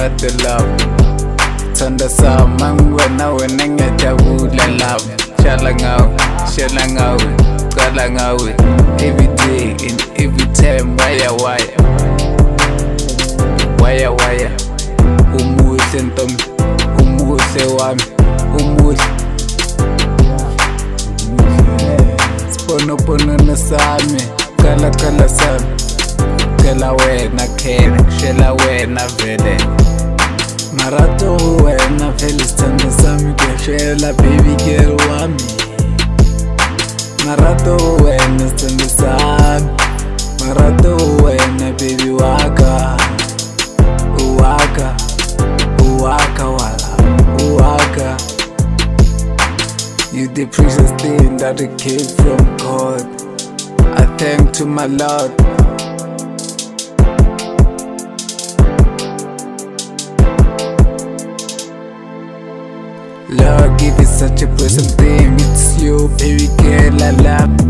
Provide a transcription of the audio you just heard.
got the love. Thanda sama wena ngiyajabula love. Shala ngawe, kala ngawe. Every day and every time, waya. Umuhle ntombi, umuhle wami, umuhle. Siponopono sami, kala sami. Kela wena khela, kushela wena vele. Marato wena vele sithando sami kushela baby girl wami. Marato wena sithando sami, marato wena baby waka. Uwaka wala. You the precious thing that came from God. I thank to my Lord. Lord, give it such a precious thing. It's you, baby girl, I love.